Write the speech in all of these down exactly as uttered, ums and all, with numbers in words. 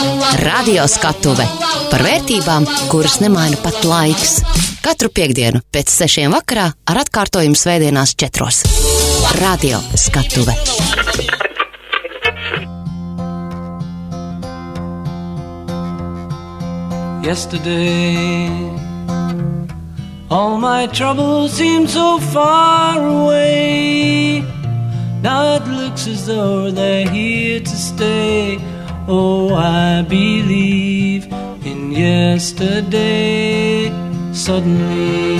Radio skatuve par vērtībām, kuras nemaina pat laiks. Katru piektdienu pēc sešiem vakarā ar atkārtojumu svētdienās četros. Radio skatuve. Yesterday, all my troubles seem so far away. Now it looks as though they're here to stay. Oh, I believe in yesterday. Suddenly,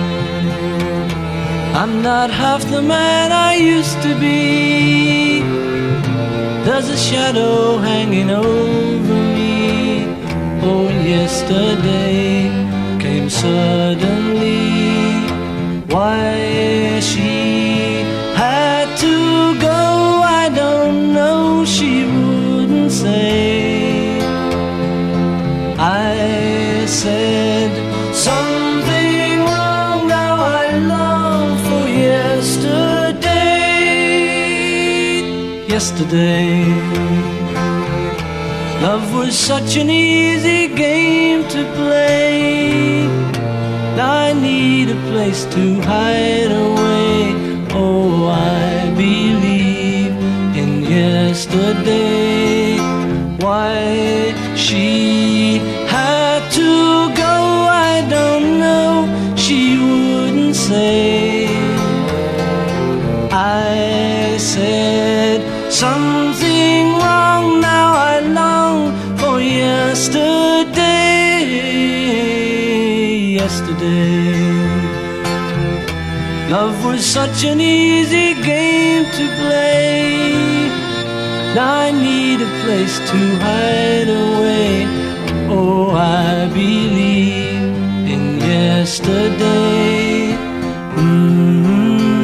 I'm not half the man I used to be. There's a shadow hanging over me. Oh, yesterday came suddenly. Why she had to go, I don't know, she wouldn't say. I said something wrong, now I long for yesterday. Yesterday, love was such an easy game to play. Now I need a place to hide away. Oh, I believe in yesterday. Why she had to go, I don't know, she wouldn't say. I said something wrong, now I long for yesterday. Yesterday, love was such an easy game to play. Now I need a place to hide away. Oh, I believe in yesterday. Mm-hmm.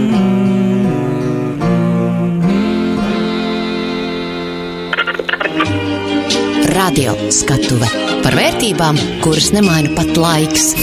Radio skatuve par vērtībām, kuras nemaina pat laiks.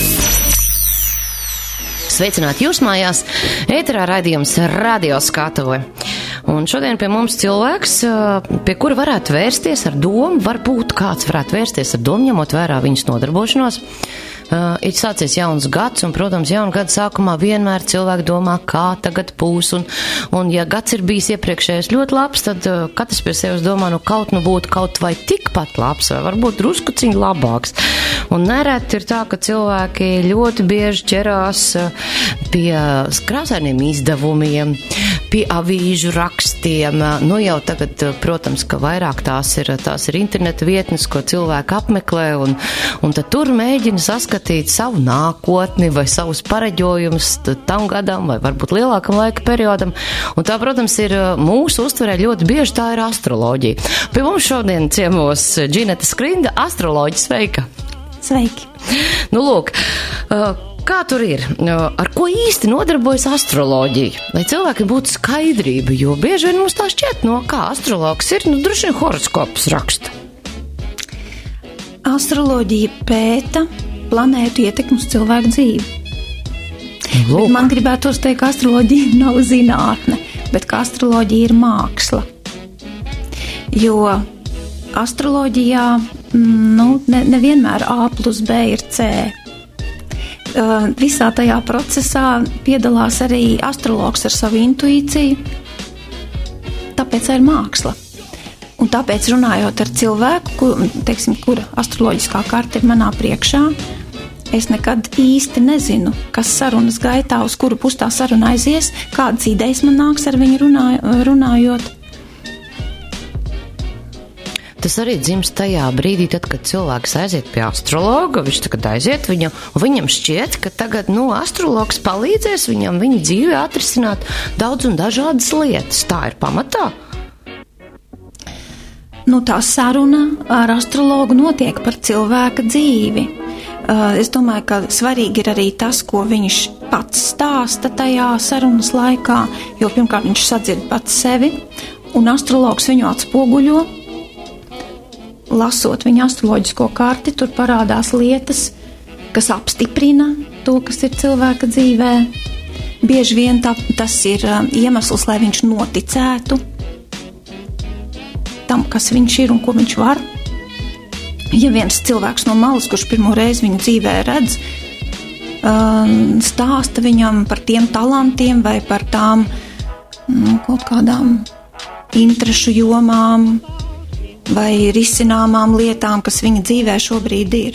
Sveicināti jūs mājās, ēterā raidījums Radio skatuve. Un šodien pie mums cilvēks, pie kura varētu vērsties ar domu, varbūt kāds varētu vērsties ar domu, ņemot vērā viņas nodarbošanos. Uh, ir sācies jauns gads, un, protams, jauna gada sākumā vienmēr cilvēki domā, kā tagad būs, un, un ja gads ir bijis iepriekšējais ļoti labs, tad uh, katrs pie sevis domā, nu kaut nu būtu kaut vai tikpat labs, vai varbūt druskuciņ labāks. Un nereti ir tā, ka cilvēki ļoti bieži ķerās uh, pie krāsainiem izdevumiem, pie avīžu rakstiem. Uh, nu jau tagad, uh, protams, ka vairāk tās ir, tās ir interneta vietnes, ko cilvēki apmeklē, un, un tad tur mēģina saskatīt savu nākotni vai savus pareģojumus tam gadam vai varbūt lielākam laika periodam. Un tā, protams, ir mūsu uztverē ļoti bieži tā ir astroloģija. Pie mums šodien ciemos Džineta Skrinda, astroloģija. Sveika! Sveiki! Nu, lūk, kā tur ir? Ar ko īsti nodarbojas astroloģija? Lai cilvēki būtu skaidrība, jo bieži vien mums tā šķiet, no kā astrologs ir, nu, droši vien horoskopus raksta. Astroloģija pēta planētu ietekmi uz cilvēku dzīvi. Bet man gribētu teikt, ka astroloģija nav zinātne, bet ka astroloģija ir māksla. Jo astroloģijā nu, ne, nevienmēr A plus B ir C. Uh, visā tajā procesā piedalās arī astrologs ar savu intuīciju, tāpēc ir māksla. Un tāpēc runājot ar cilvēku, kur, teiksim, kura astroloģiskā karta ir manā priekšā, es nekad īsti nezinu, kas sarunas gaitā, uz kuru pus tā saruna aizies, kādas idejas man nāks ar viņu runā, runājot. Tas arī dzimst tajā brīdī, tad, kad cilvēks aiziet pie astrologa, viņš tagad aiziet viņam, un viņam šķiet, ka tagad, nu, astrologs palīdzēs viņam viņa dzīvē atrisināt daudz un dažādas lietas. Tā ir pamatā. Nu, tā saruna ar astrologu notiek par cilvēka dzīvi. Uh, es domāju, ka svarīgi ir arī tas, ko viņš pats stāsta tajā sarunas laikā, jo pirmkārt viņš sadzird pats sevi, un astrologs viņu atspoguļo. Lasot viņa astroloģisko karti, tur parādās lietas, kas apstiprina to, kas ir cilvēka dzīvē. Bieži vien tā, tas ir uh, iemesls, lai viņš noticētu tam, kas viņš ir un ko viņš var. ja viens cilvēks no malas, kurš pirmo reizi viņu dzīvē redz, stāsta viņam par tiem talantiem vai par tām nu, kaut kādām interešu jomām vai risināmām lietām, kas viņa dzīvē šobrīd ir.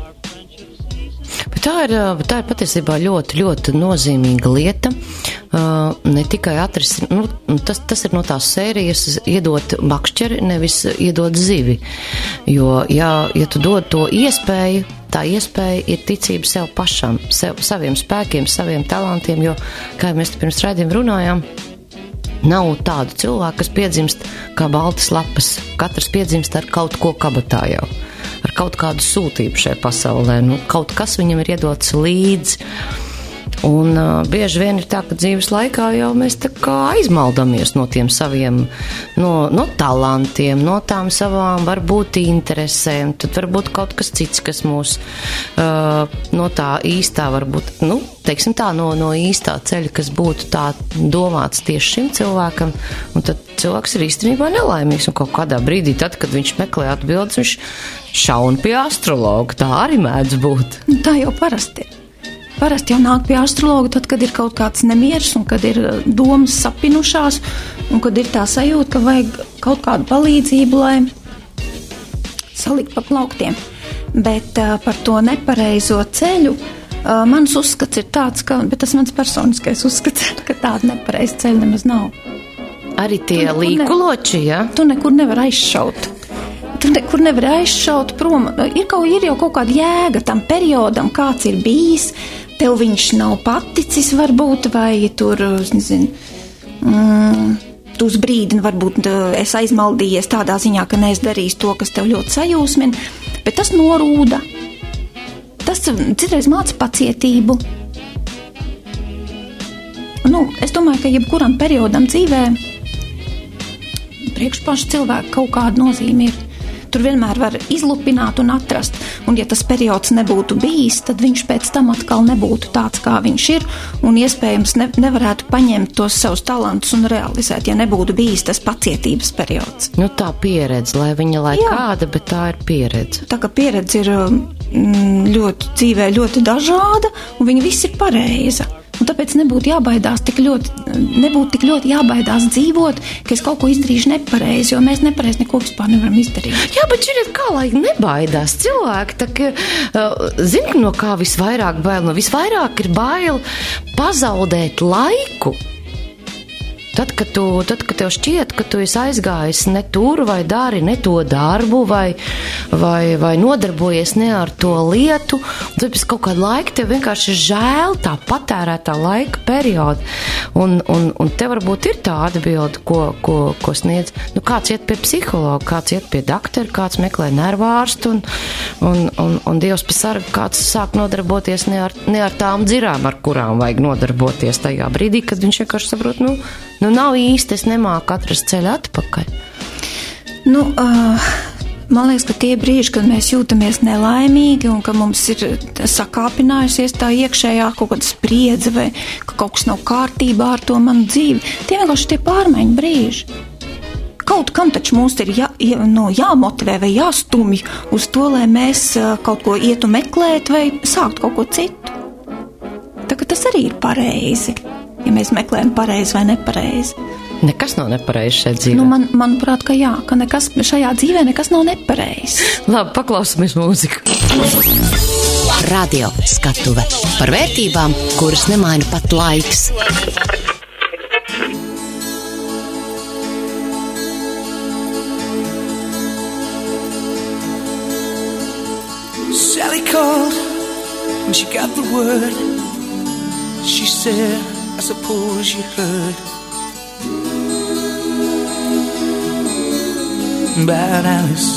Bet tā ir, tā ir patiesībā ļoti, ļoti nozīmīga lieta. Uh, ne tikai atrisināt, nu, tas, tas ir no tās sērijas iedot makšķeri, nevis iedot zivi. Jo, ja, ja tu dod to iespēju, tā iespēja ir ticība sev pašam, sev, saviem spēkiem, saviem talantiem, jo, kā mēs pirms raidījuma runājām, nav tādu cilvēku, kas piedzimst kā baltas lapas. Katrs piedzimst ar kaut ko kabatā jau, ar kaut kādu sūtību šajā pasaulē. Nu, kaut kas viņam ir iedots līdzi. Un uh, bieži vien ir tā, ka dzīves laikā jau mēs tā kā aizmaldamies no tiem saviem, no, no talantiem, no tām savām varbūt interesēm. Tad varbūt kaut kas cits, kas mūs uh, no tā īstā varbūt, nu, teiksim tā, no, no īstā ceļa, kas būtu tā domāts tieši šim cilvēkam. Un tad cilvēks ir īstenībā nelaimīgs. Un kaut kādā brīdī, tad, kad viņš meklē atbildes, viņš šauna pie astrologa. Tā arī mēdz būt. Tā jau parasti ir. Parasti jau nāk pie astrologa tad, kad ir kaut kāds nemieris un kad ir domas sapinušās un kad ir tā sajūta, ka vajag kaut kādu palīdzību, lai salikt pa plauktiem. Bet uh, par to nepareizo ceļu uh, mans uzskats ir tāds, ka, bet tas mans personiskais uzskats, ka tāda nepareiza ceļa nemaz nav. Arī tie līkuloči, ja? Tu nekur nevar aizšaut. Tu nekur nevar aizšaut prom. Ir, kaut, ir jau kaut kāda jēga tam periodam, kāds ir bijis. Tev viņš nav paticis varbūt, vai tur, nezinu, mm, tu uz brīdi varbūt es aizmaldījies tādā ziņā, ka neesi darījis to, kas tev ļoti sajūsmina, bet tas norūda. Tas citreiz māca pacietību. Nu, es domāju, ka jebkuram periodam dzīvē priekš pašu cilvēku kaut kāda nozīme ir. Tur vienmēr var izlupināt un atrast. Un ja tas periods nebūtu bijis, tad viņš pēc tam atkal nebūtu tāds, kā viņš ir. Un iespējams ne, nevarētu paņemt tos savus talantus un realizēt, ja nebūtu bijis tas pacietības periods. Nu tā pieredze, lai viņa lai Jā. kāda, bet tā ir pieredze. Tā kā pieredze ir mm, ļoti dzīvē ļoti dažāda, un viņa viss ir pareiza. Un tāpēc nebūtu jābaidās tik ļoti, nebūtu tik ļoti jābaidās dzīvot, ka es kaut ko izdarīšu nepareizi, jo mēs nepareizi neko vispār nevaram izdarīt. Jā, bet šķiet, kā lai nebaidās cilvēki, tā ka, uh, zini, no kā visvairāk bail, no visvairāk ir bail pazaudēt laiku. Tad, kad, tu, tad, kad tev šķiet, ka tu esi aizgājis ne tur vai dari ne to darbu vai, vai, vai nodarbojies ne ar to lietu, tad pēc kaut kāda laika tev vienkārši žēl tā patērētā laika perioda. Un, un, un te varbūt ir tā atbilde, ko, ko, ko sniedz. Nu, kāds iet pie psihologa, kāds iet pie doktora, kāds meklē nervārstu un, un, un, un Dievs pasarga, kāds sāk nodarboties ne ar, ne ar tām dzirām, ar kurām vajag nodarboties tajā brīdī, kad viņš vienkārši saprot, nu, Nu, nav īsti, es nemāku atrast ceļu atpakaļ. Nu, uh, man liekas, ka tie brīži, kad mēs jūtamies nelaimīgi un ka mums ir sakāpinājusies tā iekšējā kaut kāda spriedze vai ka kaut kas nav kārtībā ar to manu dzīvi, tie vienkārši tie pārmaiņu brīži. Kaut kam taču mums ir jā, jā, no, jāmotivē vai jāstumj uz to, lai mēs uh, kaut ko ietu meklēt vai sākt kaut ko citu. Tā ka tas arī ir pareizi. Ja mēs meklējam pareizi vai nepareizi. Nekas nav nepareizi šajā dzīvē. Nu, man, manuprāt, ka jā, ka nekas, šajā dzīvē nekas nav nepareizi. Labi, paklausamies mūziku. Radio skatuve par vērtībām, kuras nemaina pat laiks. Sally called when she got the word. She said, I suppose you heard about Alice.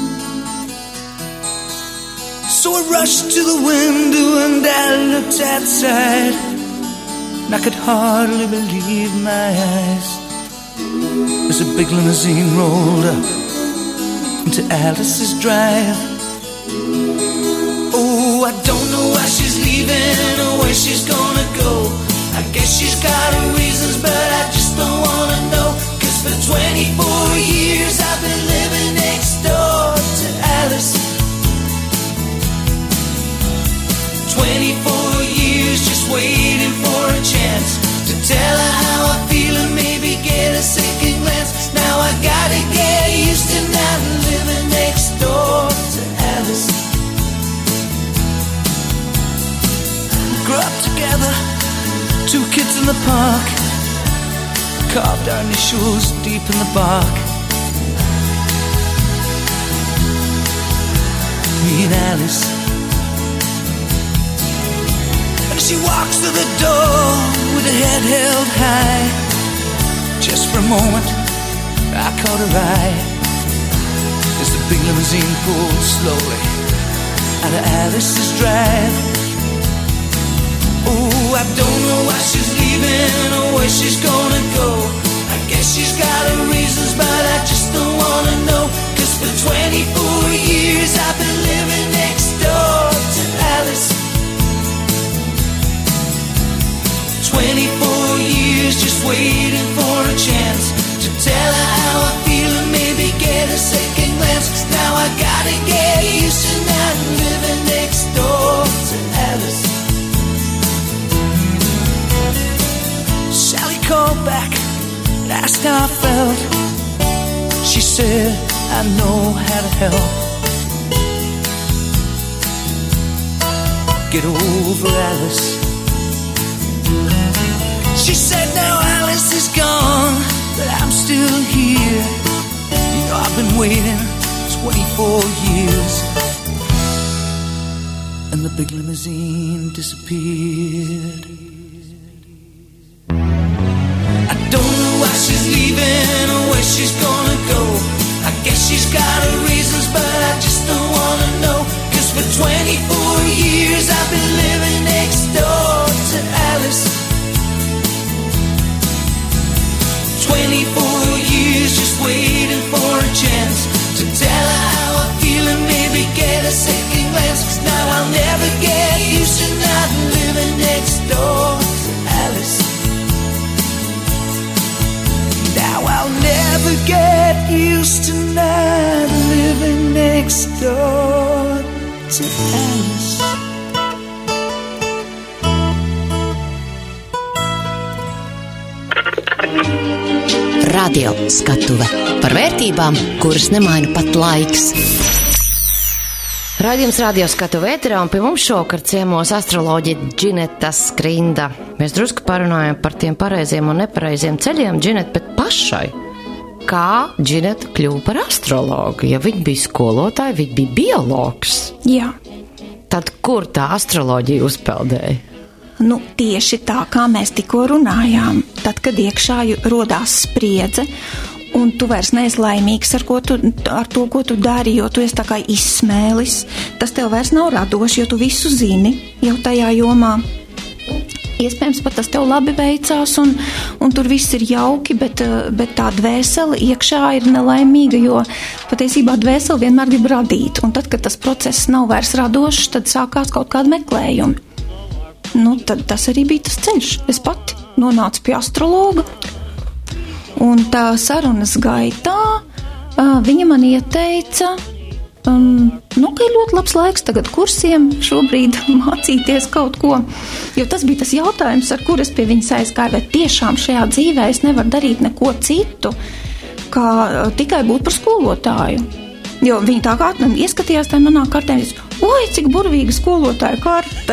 So I rushed to the window and I looked outside, and I could hardly believe my eyes as a big limousine rolled up into Alice's drive. Oh, I don't know why she's leaving or where she's gonna go. I guess she's got her reasons, but I just don't wanna know. Cause for twenty-four years I've been living next door to Alice. park, carved our initials deep in the bark. Me and Alice. And she walks through the door with her head held high. Just for a moment I caught her eye as the big limousine pulled slowly out of Alice's drive. Oh, I don't know why she's leaving or where she's gonna go. I guess she's got her reasons, but I just don't wanna know. Cause for twenty-four years I've been living next door to Alice. Twenty-four years just waiting for a chance to tell her how I feel and maybe get a second glance. Cause now I gotta get used to not living next door to Alice. Sally called back and asked how I felt. She said, I know how to help. Get over Alice. She said, now Alice is gone, but I'm still here. You know I've been waiting twenty-four years. And the big limousine disappeared. I don't know why she's leaving or where she's gonna go. I guess she's got her reasons, but I just don't wanna know. Cause for twenty-four years I've been living next door to Alice. Twenty-four years just waiting for a chance to tell her how I feel and maybe get a second glance. Cause now I'll never get used to not living next door to Alice. Now I'll never get used to not living next door to Alice. Radio skatuve par vērtībām, kuras nemaina pat laiks. Raidījums Radio skatuve ēterā, un pie mums šovakar ciemos astroloģija Džineta Skrinda. Mēs drusku parunājam par tiem pareiziem un nepareiziem ceļiem, Džinet, bet pašai. Kā Džineta kļuva par astrologu? Ja viņa bija skolotāja, viņa bija biologs. Jā. Tad kur tā astroloģija uzpeldēja? Nu, tieši tā, kā mēs tikko runājām. Tad, kad iekšā rodās spriedze, un tu vairs neesi laimīgs ar, ko tu, ar to, ko tu dari, jo tu esi tā kā izsmēlis, tas tev vairs nav radoši, jo tu visu zini jau tajā jomā. Iespējams, pat tas tev labi veicās, un, un tur viss ir jauki, bet, bet tā dvēsele iekšā ir nelaimīga, jo patiesībā dvēsele vienmēr grib radīt. Un tad, kad tas process nav vairs radošs, tad sākās kaut kādi meklējumi. Nu, tad tas arī bija tas ceļš. Es pati nonācu pie astrologa, un tā sarunas gaitā uh, viņa man ieteica, um, nu, ka ir ļoti labs laiks tagad kursiem šobrīd mācīties kaut ko, jo tas bija tas jautājums, ar kur es pie viņas aizgāju, vai tiešām šajā dzīvē es nevaru darīt neko citu, kā uh, tikai būt par skolotāju. Jo viņa tā kā ieskatījās tajā manā kartē, un es, oi, cik burvīga skolotāja karte!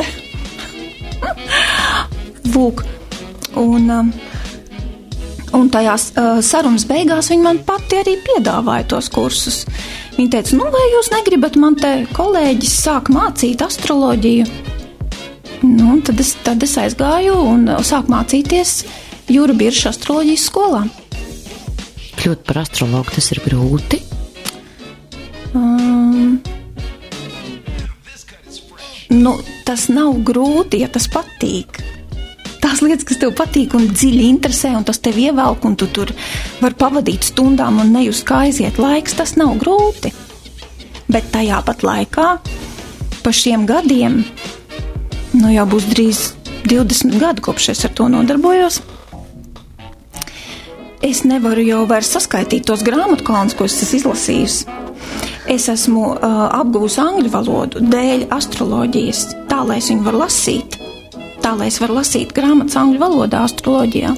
Lūk, un, un tajās uh, sarunas beigās viņa man pati arī piedāvāja tos kursus. Viņa teica, nu vai jūs negribat, man te kolēģis sāk mācīt astroloģiju. Nu, tad es, tad es aizgāju un sāku mācīties Jūra Birša astroloģijas skolā. Kļūt par astrologu, tas ir grūti? Um, nu, tas nav grūti, ja tas patīk. Tās lietas, kas tev patīk un dziļi interesē, un tas tev ievelk, un tu tur var pavadīt stundām un nejust, kā aiziet laiks, tas nav grūti. Bet tajā pat laikā, pa šiem gadiem, nu jau būs drīz divdesmit gadi, kopš es ar to nodarbojos, es nevaru jau vairs saskaitīt tos grāmatkalnus, ko es esmu izlasījusi. Es esmu uh, apguvusi angļu valodu dēļ astroloģijas, tā, lai es viņu varu lasīt. Tā, lai es varu lasīt grāmatas angļu valodā astroloģijā.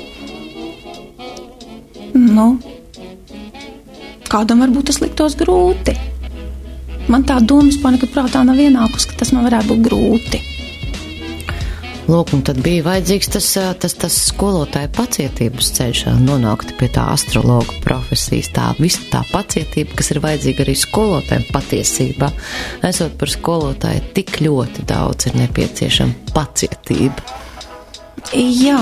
Nu, kādam varbūt tas liktos grūti. Man tā doma vispār nekad prātā nav ienākusi, ka tas man varētu būt grūti. Lūk, un tad bija vajadzīgs tas, tas, tas skolotāja pacietības ceļš, nonākt pie tā astrologa profesijas, tā visa tā pacietība, kas ir vajadzīga arī skolotājiem patiesībā. Esot par skolotāju, tik ļoti daudz ir nepieciešama pacietība. Jā.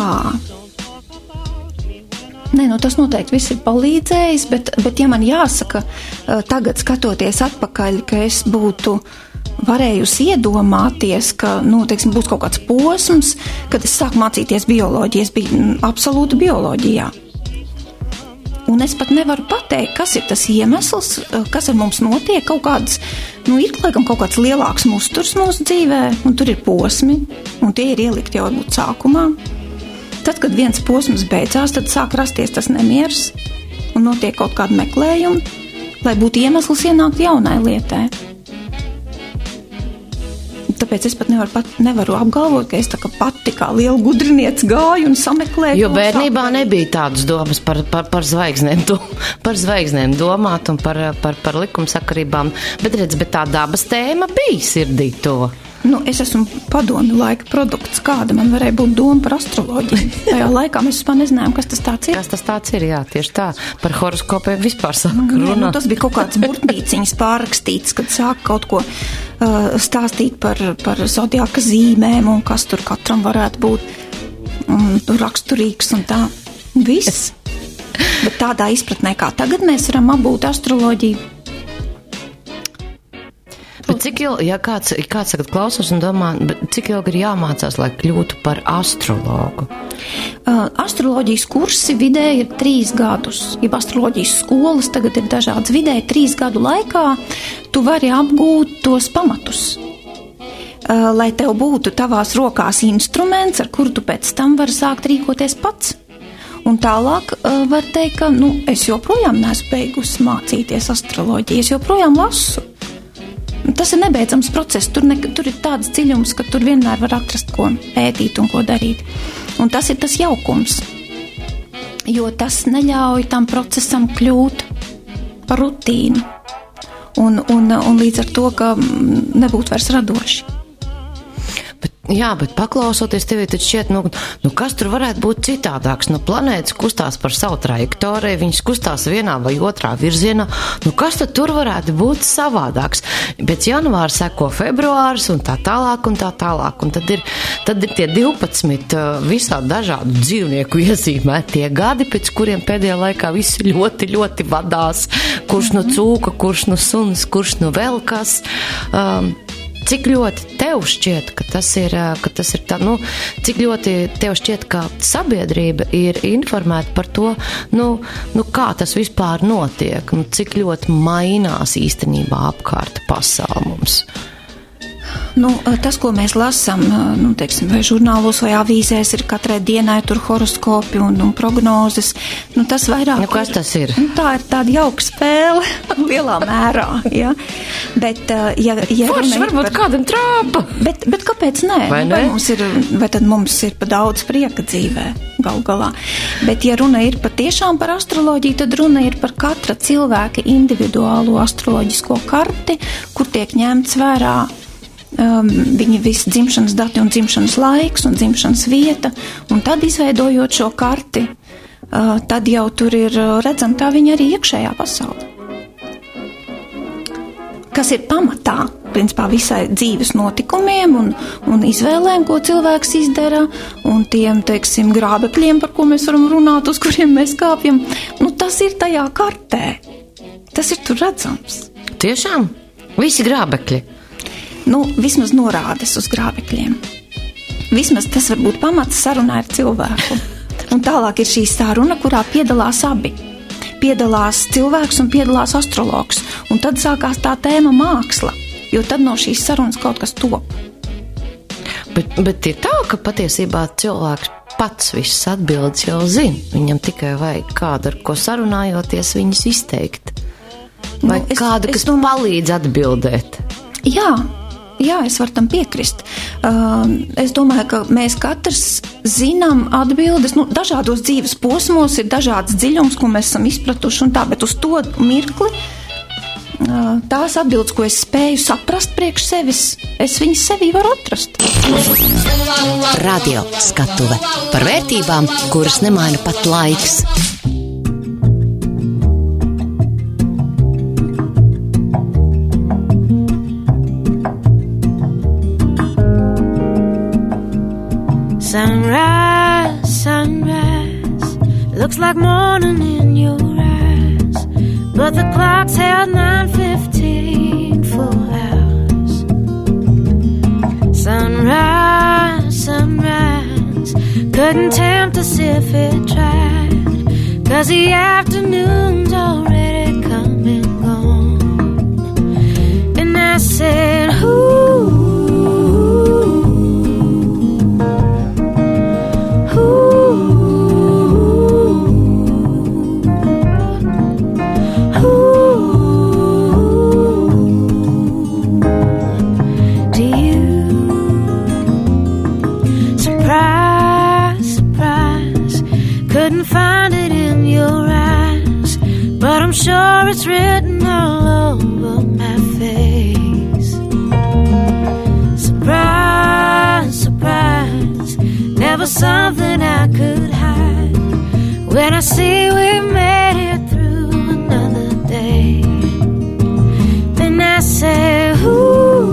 Nē, nu tas noteikti viss ir palīdzējis, bet, bet ja man jāsaka, tagad skatoties atpakaļ, ka es būtu varējusi iedomāties, ka, nu, teiksim, būs kaut kāds posms, kad es sāku mācīties bioloģiju, es biju absolūti bioloģijā. Un es pat nevaru pateikt, kas ir tas iemesls, kas ar mums notiek, kaut kāds, nu, ir laikam kaut kāds lielāks musturs mūsu dzīvē, un tur ir posmi, un tie ir ielikti jau varbūt sākumā. Tad, kad viens posms beidzās, tad sāk rasties tas nemieris un notiek kaut kāda meklējuma, lai būtu iemesls ienākt jaunai lietai. Tāpēc es pat nevaru, pat nevaru apgalvot, ka es tā kā pati kā liela gudriniece gāju un sameklēju. Jo bērnībā nebija tādas domas par, par, par, zvaigznēm, par zvaigznēm domāt un par, par, par likumsakarībām, bet redz, bet tā dabas tēma bija sirdī to. Nu, es esmu padomju laika produkts, kāda man varēja būt doma par astroloģiju. Tajā laikā mēs vispār nezinājām, kas tas tāds ir. Kas tas tāds ir, jā, tieši tā. Par horoskopiem vispār sāk runāt. Nu, nu, tas bija kaut kāds burtnīciņas pārrakstīts, kad sāk kaut ko uh, stāstīt par, par zodiaka zīmēm un kas tur katram varētu būt un, raksturīgs un tā. Viss. Bet tādā izpratnē, kā tagad mēs varam apbūt astroloģiju. Bet cik ilgi, ja kāds, kāds tagad klausās un domā, cik ilgi ir jāmācās, lai kļūtu par astrologu? Uh, astroloģijas kursi vidēji ir trīs gadus. Ja astroloģijas skolas tagad ir dažādas vidēji trīs gadu laikā, tu vari apgūt tos pamatus. Uh, lai tev būtu tavās rokās instruments, ar kuru tu pēc tam vari sākt rīkoties pats. Un tālāk uh, var teikt, ka nu, es joprojām neesmu beigusi mācīties astroloģiju, es joprojām lasu. Tas ir nebeidzams process, tur, ne, tur ir tāds dziļums, ka tur vienmēr var atrast, ko pētīt un ko darīt. Un tas ir tas jaukums, jo tas neļauj tam procesam kļūt par rutīnu. Un, un, un līdz ar to, ka nebūtu vairs radoši. Bet, jā, bet paklausoties tevi, tad šķiet, nu, nu kas tur varētu būt citādāks? Nu, planētas kustās par savu trajektoriju, viņas kustās vienā vai otrā virzienā. Nu, kas tad tur varētu būt savādāks? Pēc janvāra seko februārs un tā tālāk un tā tālāk. Un tad ir, tad ir tie divpadsmit visādi dažādu dzīvnieku iezīmētie gadi, pēc kuriem pēdējā laikā visi ļoti, ļoti vadās. Kurš nu cūka, kurš nu suns, kurš nu vēl kas. Um, Cik ļoti tev šķiet, ka tas ir, ka tas ir tā, nu, cik ļoti tev šķiet, ka sabiedrība ir informēta par to, nu, nu kā tas vispār notiek, nu, cik ļoti mainās īstenībā apkārt pasaule mums? Nu, tas, ko mēs lasām, nu, teiksim, vai žurnālos vai avīzēs, ir katrai dienai tur horoskopi un, un prognozes. Nu, tas vairāk nu, kas tas ir? Nu, tā ir tāda jauka spēle lielā mērā, ja. Bet, ja, ja Forši varbūt par... kādam trāpa. Bet, bet kāpēc nē? Vai nu, ne? Vai, mums ir, vai tad mums ir pa daudz prieka dzīvē gal galā? Bet, ja runa ir patiešām par astroloģiju, tad runa ir par katra cilvēka individuālo astroloģisko karti, kur tiek ņemts vērā Um, viņa visi dzimšanas dati un dzimšanas laiks un dzimšanas vieta, un tad izveidojot šo karti, uh, tad jau tur ir redzama tā viņa arī iekšējā pasaule. Kas ir pamatā, principā, visai dzīves notikumiem un, un izvēlēm, ko cilvēks izdara, un tiem, teiksim, grābekļiem, par ko mēs varam runāt, uz kuriem mēs kāpjam, nu tas ir tajā kartē. Tas ir tur redzams. Tiešām? Visi grābekļi? Nu, vismaz norādes uz grābekļiem. Vismaz tas var būt pamats sarunā ar cilvēku. Un tālāk ir šī saruna, kurā piedalās abi. Piedalās cilvēks un piedalās astrologs. Un tad sākās tā tēma māksla, jo tad no šīs sarunas kaut kas top. Bet, bet ir tā, ka patiesībā cilvēks pats visas atbildes jau zina. Viņam tikai vajag kādu, ar ko sarunājoties, viņas izteikt. Vai nu, es, kādu, kas nu palīdz atbildēt. Jā. Jā, es varu tam piekrist. Uh, es domāju, ka mēs katrs zinām atbildes, nu, dažādos dzīves posmos ir dažāds dziļums, ko mēs esam izpratuši un tā, bet uz to mirkli tās atbildes, ko es spēju saprast priekš sevis, es viņas sevī varu atrast. Radio skatuve par vērtībām, kuras nemaina pat laiks. Sunrise, sunrise, looks like morning in your eyes, but the clock's held nine fifteen full hours. Sunrise, sunrise, couldn't tempt us if it tried, 'cause the afternoon's already come and gone. And I said, ooh, I'm sure it's written all over my face. Surprise, surprise, never something I could hide. When I see we made it through another day, then I say, ooh,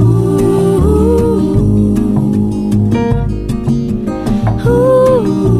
ooh.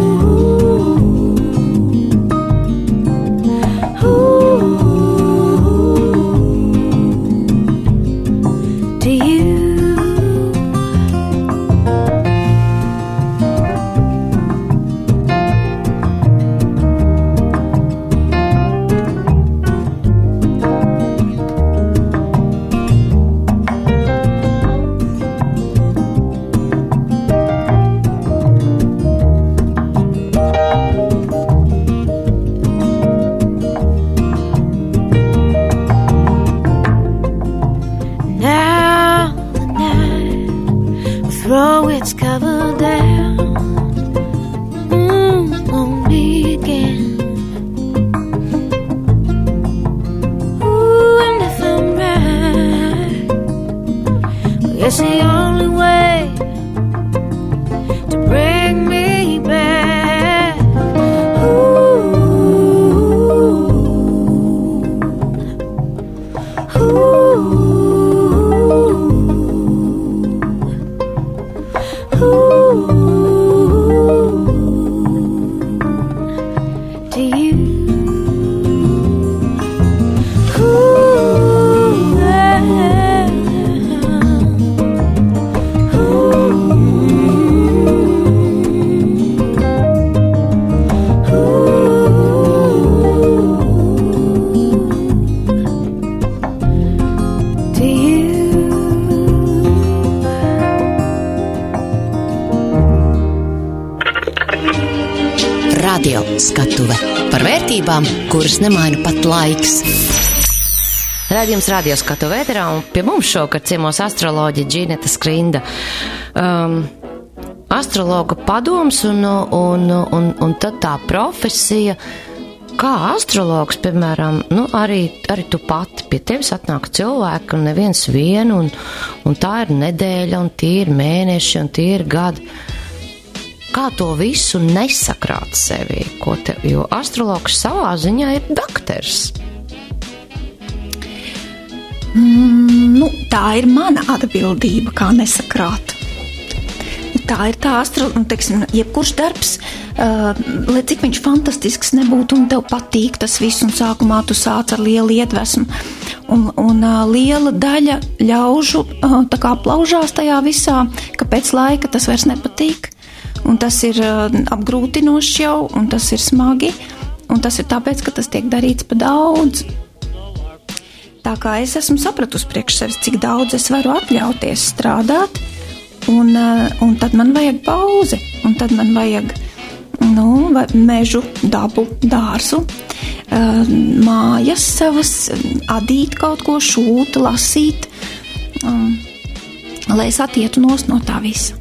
Radio skatuve par vērtībām, kuras nemaina pat laiks. Raidījums Radio skatuve ēterā, un pie mums šovakar ciemos astroloģe Džineta Skrinda. Um, astrologa padoms un, un, un, un tad tā profesija. Kā astrologs, piemēram, nu, arī, arī tu pati pie tevis atnāk cilvēki, un neviens vienu, un, un tā ir nedēļa, un tie ir mēneši, un tie ir gadi. Kā to visu nesakrāt sevī, ko te, jo astrologs savā ziņā ir dakters. Mm, nu, tā ir mana atbildība, kā nesakrāt. Tā ir tā astrologa, un, teiksim, jebkurš darbs, uh, lai cik viņš fantastisks nebūtu, un tev patīk tas viss, un sākumā tu sāc ar lielu iedvesmu, un, un uh, liela daļa ļaužu uh, tā kā plaužās tajā visā, ka pēc laika tas vairs nepatīk. Un tas ir uh, apgrūtinoši jau, un tas ir smagi, un tas ir tāpēc, ka tas tiek darīts pa daudz. Tā kā es esmu sapratusi priekš sevis, cik daudz es varu atļauties strādāt, un, uh, un tad man vajag pauzi, un tad man vajag nu, mežu, dabu, dārzu, uh, mājas savas, adīt kaut ko, šūt, lasīt, um, lai es atietu nost no tā visa.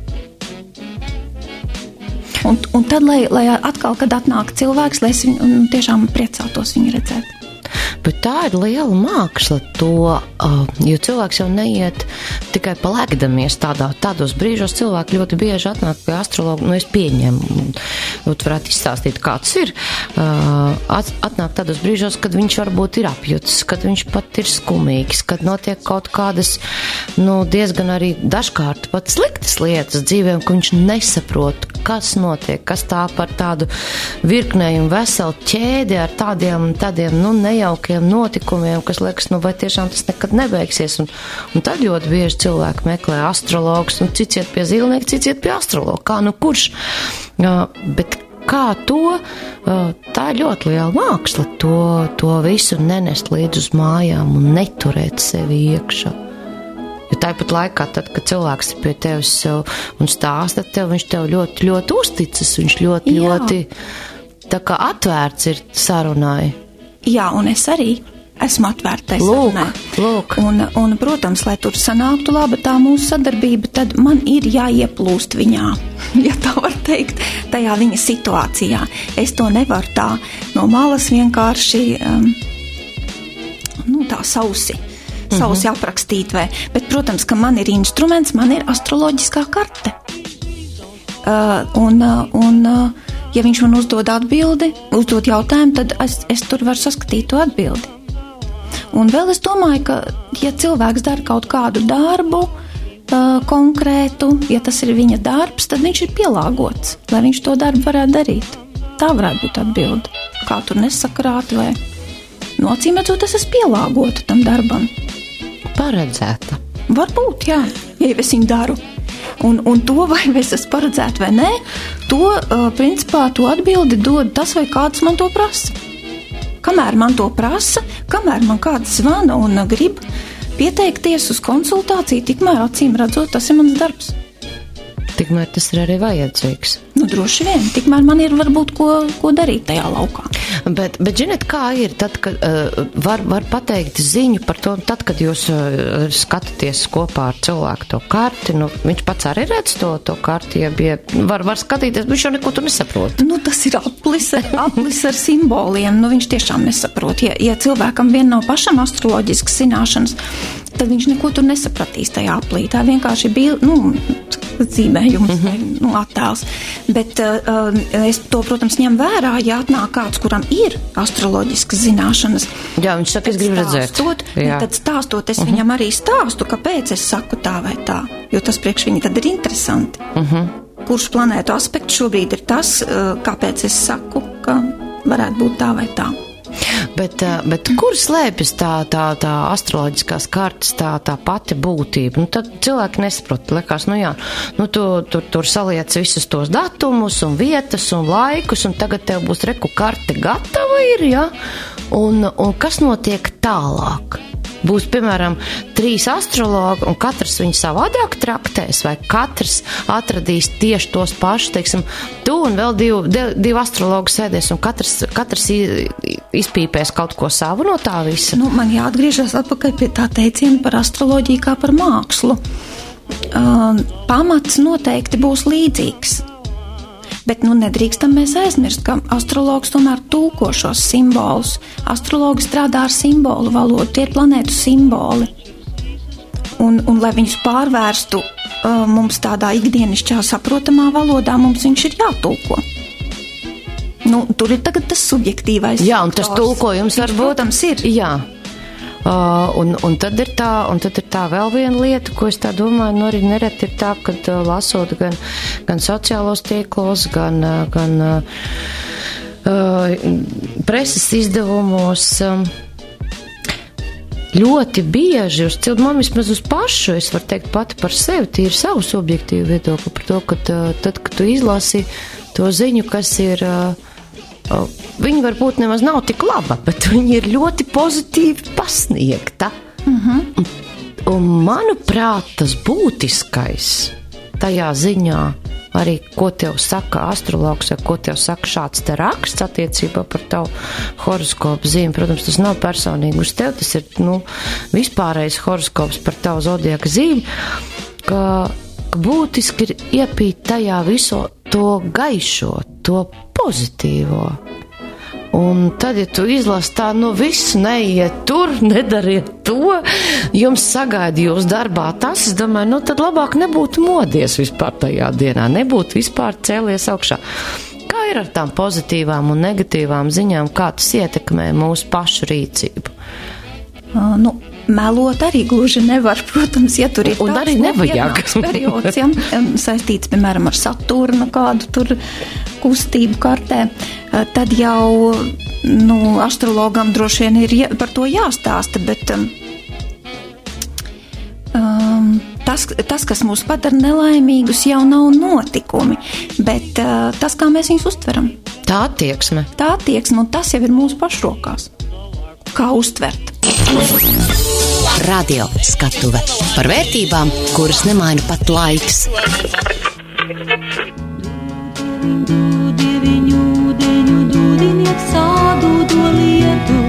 Un, un tad, lai, lai atkal, kad atnāk cilvēks, lai es viņu tiešām priecātos viņu redzēt. Bet tā ir liela māksla to, uh, jo cilvēks jau neiet tikai palēkdamies tādā, tādos brīžos cilvēki ļoti bieži atnāk pie astrologa, nu es pieņemu, jūs varētu izstāstīt, kāds ir, uh, at, atnāk tādos brīžos, kad viņš varbūt ir apjutis, kad viņš pat ir skumīgs, kad notiek kaut kādas, nu diezgan arī dažkārt pat sliktas lietas dzīvēm, ka viņš nesaprot, kas notiek, kas tā par tādu virknējumu veselu ķēdi ar tādiem, tādiem, nu nejaukiem notikumiem, kas liekas, nu vai tiešām tas nekad nebeigsies. Un, un tad ļoti bieži cilvēki meklē astrologus, un cits iet pie zīlnieka, cits iet pie astrologa. Kā nu kurš? Uh, bet kā to, uh, tā ir ļoti liela māksla, to, to visu nenest līdz uz mājām un neturēt sevi iekšā. Jo tāpat laikā, tad, kad cilvēks ir pie tevis un stāsta tev, viņš tev ļoti, ļoti uzticas, viņš ļoti, Jā. ļoti tā kā atvērts ir sarunai. Jā, un es arī esmu atvērta tai sarunai. Lūk. Un, un, protams, lai tur sanāktu laba tā mūsu sadarbība, tad man ir jāieplūst viņā, ja tā var teikt, tajā viņa situācijā. Es to nevaru tā no malas vienkārši, um, nu tā sausi, sausi uh-huh. aprakstīt, vai, bet, protams, ka man ir instruments, man ir astroloģiskā karte. Uh, un, uh, un, uh, ja viņš man uzdod atbildi, uzdod jautājumu, tad es, es tur varu saskatīt to atbildi. Un vēl es domāju, ka, ja cilvēks dara kaut kādu darbu uh, konkrētu, ja tas ir viņa darbs, tad viņš ir pielāgots, lai viņš to darbu varētu darīt. Tā varētu būt atbilde. Kā tur nesakrāt vai nocīmētot, es esmu pielāgota tam darbam. Paredzēta. Varbūt, jā, ja es viņu daru. Un, un to, vai es esmu paredzēta vai nē, to, uh, principā, to atbildi dod tas, vai kāds man to prasa. Kamēr man to prasa, kamēr man kāds zvana un grib pieteikties uz konsultāciju, tikmēr acīm redzot, tas ir mans darbs. Tikmēr tas ir arī vajadzīgs. Nu, droši vien, tikmēr man ir varbūt ko, ko darīt tajā laukā. Bet, bet žiniet, kā ir, tad, kad uh, var, var pateikt ziņu par to, tad, kad jūs uh, skatāties kopā ar cilvēku to karti, nu, viņš pats arī redz to, to karti, ja bija, var, var skatīties, viņš jau neko tu nesaprot. Nu, tas ir aplis, aplis ar simboliem, nu, viņš tiešām nesaprot. Ja, ja cilvēkam vien nav pašam astroloģiskas zināšanas, tad viņš neko tur nesapratīs tajā aplī. Tā vienkārši bija, nu, dzīvējums, mm-hmm. nu, attēls. Bet uh, es to, protams, ņem vērā, ja atnāk kāds, kuram ir astroloģiskas zināšanas. Jā, viņš saka, es gribu redzēt. Stāstot, tad stāstot, es mm-hmm. viņam arī stāstu, kāpēc es saku tā vai tā, jo tas priekš viņa tad ir interesanti. Mm-hmm. Kurš planētu aspekts šobrīd ir tas, uh, kāpēc es saku, ka varētu būt tā vai tā. Bet, bet kur slēpjas tā, tā, tā astroloģiskās kartas, tā, tā pati būtība? Nu, tad cilvēki nesaprot, liekas, nu jā, nu tu tur, tur saliec visus tos datumus un vietas un laikus, un tagad tev būs reku karte gatava ir, jā? Un, un kas notiek tālāk? Būs, piemēram, trīs astrologi, un katrs viņu savādāk traktēs, vai katrs atradīs tieši tos pašus, teiksim, tu un vēl divi, divi astrologi sēdēs, un katrs, katrs izpīpēs kaut ko savu no tā visa. Nu, man jāatgriežas atpakaļ pie tā teiciena par astroloģiju kā par mākslu. Uh, pamats noteikti būs līdzīgs. Bet nu nedrīkstam mēs aizmirst, ka astrologs tomēr tulko šos simbolus. Astrologi strādā ar simbolu valodu, tie ir planētu simboli. Un, un lai viņus pārvērstu uh, mums tādā ikdienišķā saprotamā valodā, mums viņš ir jātulko. Nu, tur ir tagad tas subjektīvais. Jā, un tas tulkojums varbūt, protams, ir. Jā. Uh, un, un, tad ir tā, un tad ir tā vēl viena lieta, ko es tā domāju, nu arī nereti ir tā, kad uh, lasot gan, gan sociālos tīklos, gan, uh, gan uh, preses izdevumos, um, ļoti bieži uz cilvēku, man vismaz uz pašu, es varu teikt pati par sevi, tīri savu subjektīvu viedokli par to, ka uh, tad, kad tu izlasi to ziņu, kas ir... Uh, Viņa varbūt nemaz nav tik laba, bet viņa ir ļoti pozitīvi pasniegta. Mm-hmm. Un, un manuprāt, tas būtiskais tajā ziņā, arī ko tev saka astrologs, vai ko tev saka šāds te raksts attiecībā par tavu horoskopu zīmi. Protams, tas nav personīgi uz tev, tas ir, nu, vispārējais horoskops par tavu zodiaka zīmi, ka, ka būtiski ir iepīt tajā viso to gaišo, to pozitīvo. Un tad, ja tu izlasi tā, nu viss neiet tur, nedariet to, jums sagaida jūs darbā tas, es domāju, nu tad labāk nebūtu modies vispār tajā dienā, nebūtu vispār cēlies augšā. Kā ir ar tām pozitīvām un negatīvām ziņām, kā tas ietekmē mūsu pašu rīcību? Uh, nu, melot arī gluži nevar, protams, ja tur ir un tāds arī nevajag periods, ja, saistīts, piemēram, ar Saturnu kādu tur kustību kartē, uh, tad jau, nu, astrologam droši vien ir jā, par to jāstāsta, bet um, um, tas, tas, kas mūs padara nelaimīgus, jau nav notikumi, bet uh, tas, kā mēs viņus uztveram. Tā attieksme. Tā attieksme, un tas jau ir mūsu pašrokās. Kā uztvert. Radio skatuve par vērtībām, kuras nemaina pat laiks. Dieviņu, dieņu, dūdiniek sādu do lietu.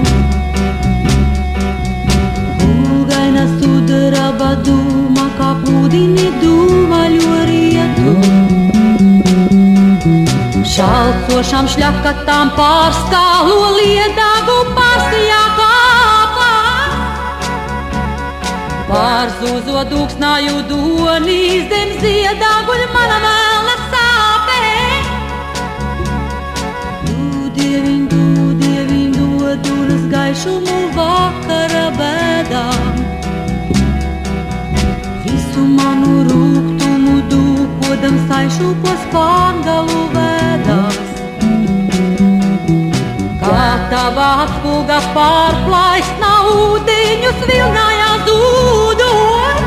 Gulgaina sudraba dūma, kā plūdini dūmaļo rietu. Šalcošām šļakatām pārskālo liedagu pārstījā kāpā. Pārzūzo dūksnāju donīs zem ziedaguļ mana vēla sāpē. Dūdieviņ, dūdieviņ, dodunas gaišumu vakara bēdām. Visu manu rūgtumu dūkodam saišu po spārgalu vēdās. Kā tava atspūga pārplaisnā ūdeņus vilnājās dūdot.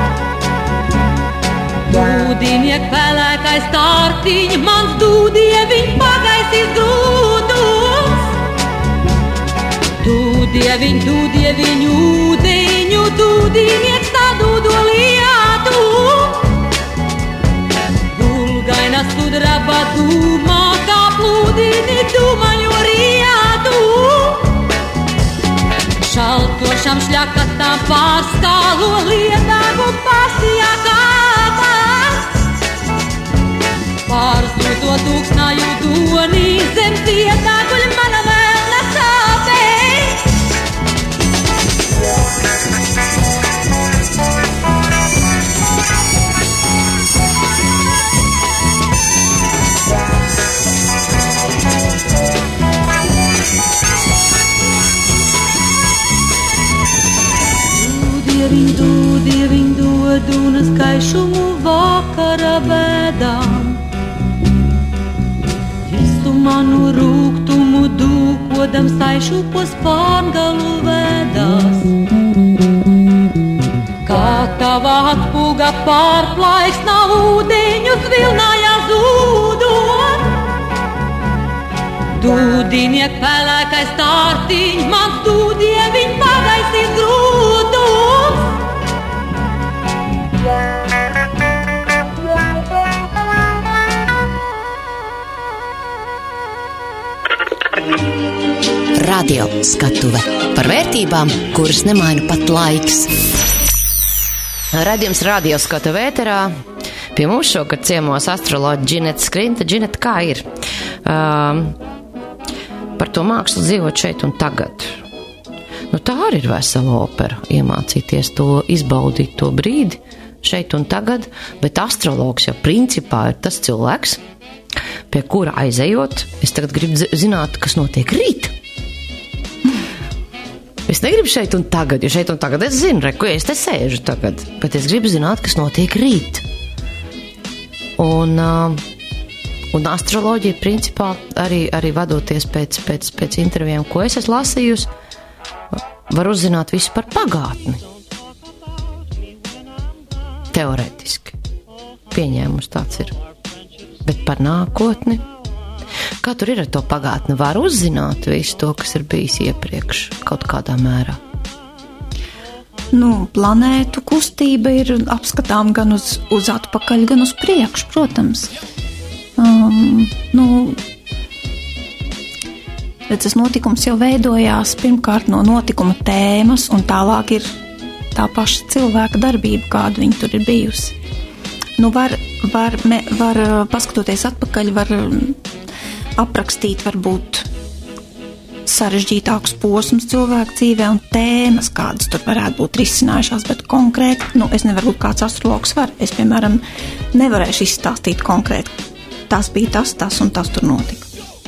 Dūdiniek pelēkais tārtiņ, mans dūdieviņ pagaisīs grūdus. Dūdieviņ, dūdieviņ, ūdeņu, dūdiniek sadūdo lietu. Gulgaina sudraba dūmā, kā plūdini dūmaļo rietu. Šaltošām šļakatām pārskālo liedagu pārstījā kāpās. Pārzūto dūksnāju donī zem ziedaguļ mana vēla sāpē. Dūdieviņ, dūdieviņ, dodunas gaišumu vakara bēdām. Visu manu rūgtumu dūkodam saišu po spārgalu vēdās. Kā tava atpūga pārplaisnā ūdeņus vilnājās dūdot. Dūdiniek pelēkais tārtiņ, mans dūdieviņ pagaisīs grūdus. Radio skatuve par vērtībām, kuras nemaina pat laiks. Radījums Radio skatuve ēterā. Pie mums šogad ciemos astroloģa Džineta Skrinta. Džineta, kā ir? Um, par to mākslu dzīvot šeit un tagad. Nu, tā arī ir vesela opera. Iemācīties to, izbaudīt to brīdi šeit un tagad, bet astrologs jau principā ir tas cilvēks, pie kura aizejot, es tagad gribu zināt, kas notiek rīt. Es negribu šeit un tagad, jo šeit un tagad es zinu, re, ko es te sēžu tagad, bet es gribu zināt, kas notiek rīt. Un, uh, un astroloģija principā arī, arī vadoties pēc, pēc, pēc intervijām, ko es esmu lasījusi, var uzzināt visu par pagātni. Teorētiski. Pieņēmums tāds ir. Bet par nākotni? Kā tur ir ar to pagātni? Var uzzināt visu to, kas ir bijis iepriekš, kaut kādā mērā? Nu, planētu kustība ir apskatām gan uz, uz atpakaļ, gan uz priekšu, protams. Um, nu, tas notikums jau veidojās pirmkārt no notikuma tēmas, un tālāk ir tā paša cilvēka darbība, kāda viņa tur ir bijusi. Nu, var, var, me, var paskatoties atpakaļ, var aprakstīt varbūt sarežģītākus posmus cilvēku dzīvē un tēmas, kādas tur varētu būt risinājušās, bet konkrēti, nu, es nevaru būt kāds astrologs var. Es, piemēram, nevarēšu izstāstīt konkrēti. Tas bija tas, tas un tas tur notika.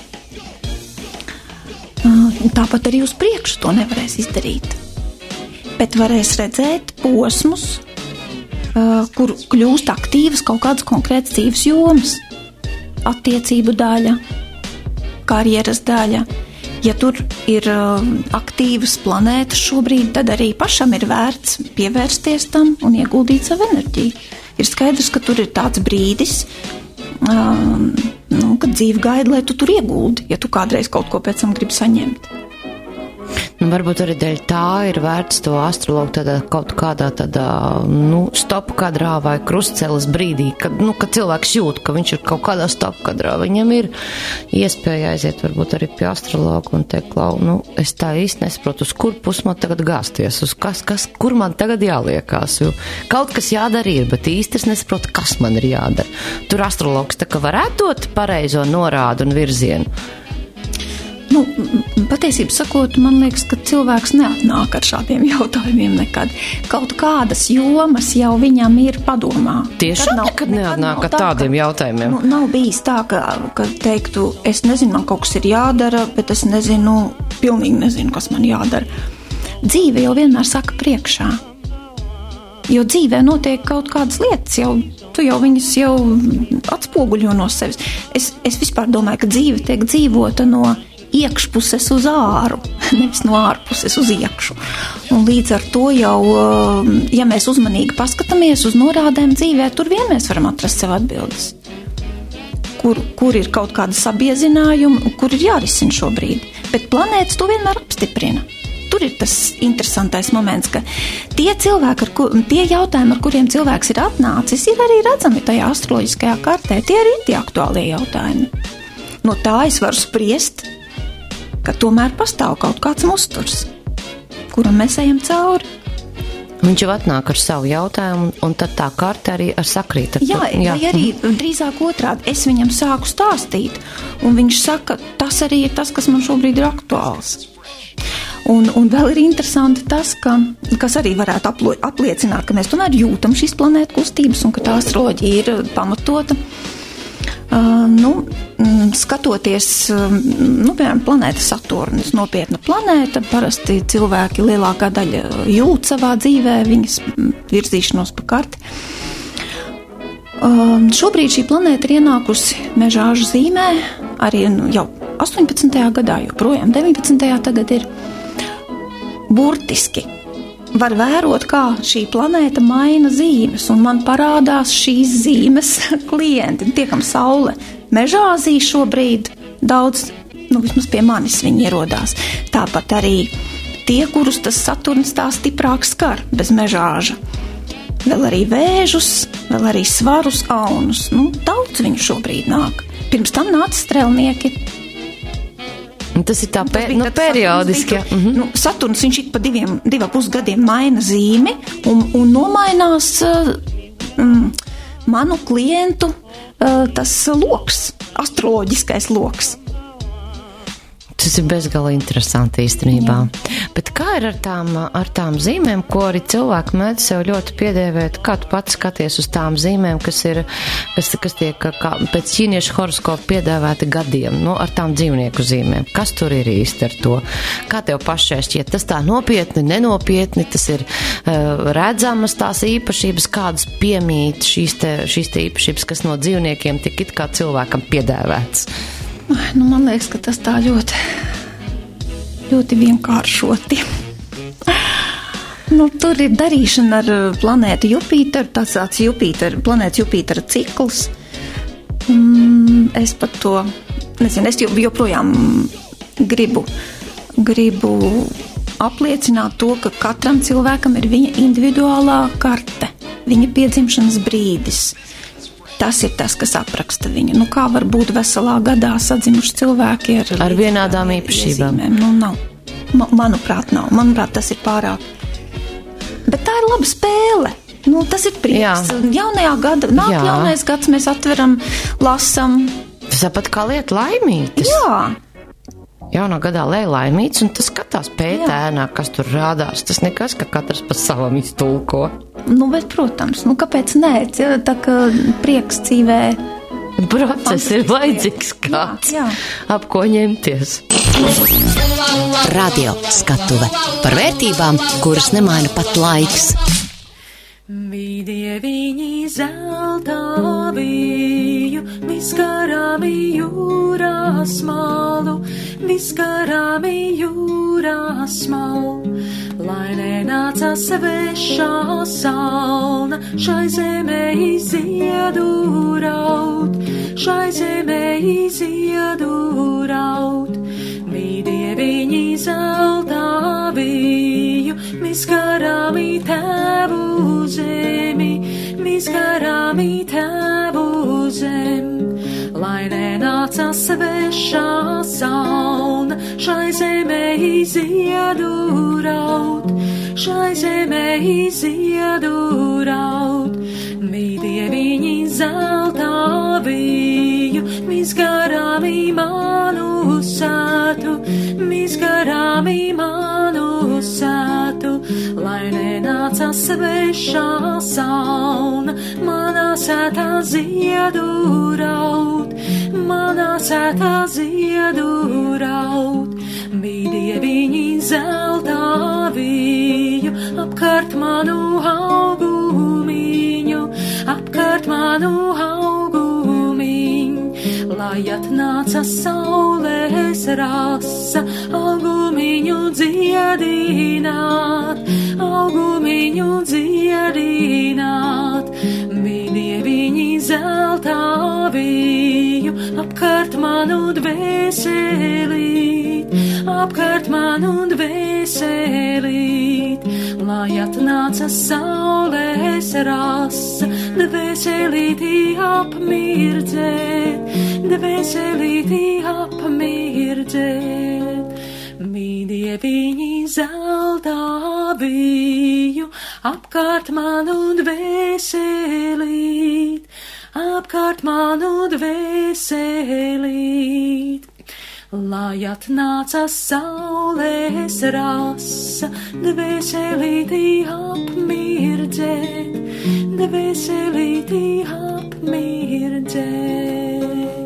Tāpat arī uz priekšu to nevarēs izdarīt. Bet varēs redzēt posmus, kur kļūst aktīvas kaut kādas konkrētas dzīves jomas. Attiecību daļa, karjeras daļa. Ja tur ir aktīvas planētas šobrīd, tad arī pašam ir vērts pievērsties tam un ieguldīt savu enerģiju. Ir skaidrs, ka tur ir tāds brīdis, um, nu, kad dzīve gaida, lai tu tur ieguldi, ja tu kādreiz kaut ko pēc tam gribi saņemt. Nu, varbūt arī dēļ tā ir vērts to astrologu tādā kaut kādā tādā, nu, stop kadrā vai krustceles brīdī, kad, nu, kad cilvēks jūt, ka viņš ir kaut kādā stop kadrā. Viņam ir iespēja aiziet varbūt arī pie astrologu un teikt, klau, nu, es tā īsti nesaprotu, uz kur pus man tagad gāsties, uz kas, kas, kur man tagad jāliekās, jo kaut kas jādara ir, bet īsti es nesaprotu, kas man ir jādara. Tur astrologs tā kā varētu dot pareizo norādu un virzienu. Nu, patiesību sakot, man liekas, ka cilvēks neatnāk ar šādiem jautājumiem nekad. Kaut kādas jomas jau viņam ir padomā. Tiešām nekad neatnāk ar tādiem jautājumiem? Nu, nav bijis tā, ka, ka teiktu, es nezinu, man kaut kas ir jādara, bet es nezinu, pilnīgi nezinu, kas man jādara. Dzīve jau vienmēr saka priekšā. Jo dzīvē notiek kaut kādas lietas, jau, tu jau viņas jau atspoguļo no sevis. Es, es vispār domāju, ka dzīve tiek dzīvota no iekšpuses uz āru, nevis no ārpuses uz iekšu. Un līdz ar to jau, ja mēs uzmanīgi paskatāmies uz norādēm dzīvē, tur vien mēs varam atrast sev atbildes. Kur, kur ir kaut kāda sabiezinājuma, kur ir jārisina šobrīd. Bet planētas to vienmēr apstiprina. Tur ir tas interesantais moments, ka tie cilvēki, ar kur, tie jautājumi, ar kuriem cilvēks ir atnācis, ir arī redzami tajā astroloģiskajā kartē. Tie arī ir tie aktuālie jautājumi. No tā es varu spriest, ka tomēr pastāv kaut kāds musturs, kuram mēs ejam cauri. Viņš jau atnāk ar savu jautājumu, un tad tā karte arī ar sakrīt. Ar jā, to, jā, vai arī drīzāk otrādi. Es viņam sāku stāstīt, un viņš saka, tas arī ir tas, kas man šobrīd ir aktuāls. Un, un vēl ir interesanti tas, ka, kas arī varētu aplo, apliecināt, ka mēs tomēr jūtam šīs planētu kustības, un ka tā astroloģija ir pamatota. Uh, nu, skatoties, nu, piemēram, planēta Saturnis, nopietna planēta, parasti cilvēki lielākā daļa jūt savā dzīvē viņas virzīšanos pa karti. Uh, šobrīd šī planēta ir ienākusi mežāžu zīmē, arī nu, jau astoņpadsmitajā gadā, joprojām deviņpadsmitajā tagad ir burtiski. Var vērot, kā šī planēta maina zīmes, un man parādās šīs zīmes klienti. Tie, kam saule mežāzī šobrīd, daudz, nu vismaz pie manis viņi ierodās. Tāpat arī tie, kurus tas Saturns tā stiprāk skar, bez mežāža. Vēl arī vēžus, vēl arī svarus, aunus. Nu, daudz viņu šobrīd nāk. Pirms tam nāca strelnieki. Tas ir tā pē, nu, periodiski. Saturns, mm-hmm. nu, Saturns viņš ik pa diviem, divā pusgadiem maina zīmi un, un nomainās mm, manu klientu uh, tas loks, astroloģiskais loks. Tas ir bezgala interesanti īstenībā. Jā. Bet kā ir ar tām, ar tām zīmēm, ko arī cilvēki mēdz sev ļoti piedēvēt? Kā tu pats skaties uz tām zīmēm, kas ir, kas, kas tiek kā, pēc ķīniešu horoskopa piedēvēti gadiem, nu, ar tām dzīvnieku zīmēm? Kas tur ir īsti ar to? Kā tev pašai šķiet? Tas tā nopietni, nenopietni, tas ir uh, redzamas tās īpašības, kādas piemīt šīs te, šīs te īpašības, kas no dzīvniekiem tik it kā cilvēkam piedēvēts? Nu, man liekas, ka tas tā ļoti, ļoti vienkāršoti. Nu, tur ir darīšana ar planētu Jupīteru, tāds tāds Jupīter, planētas Jupītera cikls. Mm, es pat to, nezinu, es joprojām gribu, gribu apliecināt to, ka katram cilvēkam ir viņa individuālā karte, viņa piedzimšanas brīdis. Tas ir tas, kas apraksta viņu. Nu, kā var būt veselā gadā sadzimuši cilvēki ar, ar vienādām īpašībām? Nu, nav. Ma, manuprāt, nav. Manuprāt, tas ir pārāk. Bet tā ir laba spēle. Nu, tas ir prieks. Jā. Jaunajā gada, nāk Jā. jaunais gads, mēs atveram, lasam. Tas tāpat kā lieta laimītas. Jā. jaunā gadā lej laimīts, un tas skatās pētēnā, kas tur rādās. Tas nekas, ka katrs pa savam iztulko. Nu, bet, protams, nu, kāpēc nē? Tā kā prieks dzīvē. Process ir vajadzīgs kāds, jā, jā. Ap ko ņemties. Radio skatuve par vērtībām, kuras nemaina pat laiks. Bija viņi zelta viju, viskarāmi jūrā smalu, viskarāmi jūrā smalu. Lai nenāca svešā salna, šai zemē iziedu raud, šai zemē iziedu raud. Bija viņi zelta viju, viskarāmi tēvu zemi, viskarāmi tēvu zem. Lai nenāca svešā salna, šai zemē iziedu raud, šai zemē iziedu raud. Mītie viņi zelta viju, visgarāmi manu sātu, visgarāmi manu sātu. Lai nenāca svešā salna, manā sētā ziedu raud, manā sētā ziedu raud. Mītie viņi zelta viju, apkārt manu augumiņu, apkārt manu augumiņu. Lai atnāca saules rasa, augumiņu dziedināt, augumiņu dziedināt. Mītie viņi zelta viju, apkārt manu dvēselīt, apkārt manu dvēselīt. Lai atnāca saules rasa, dvēselītī apmirdzēt, dvēselītī apmirdzēt. Mītie viņi zelta viju, apkārt manu dvēselīt, apkārt manu dvēselīt. Lai atnāca saules rasa, dvēselītī apmirdzēt, dvēselītī apmirdzēt.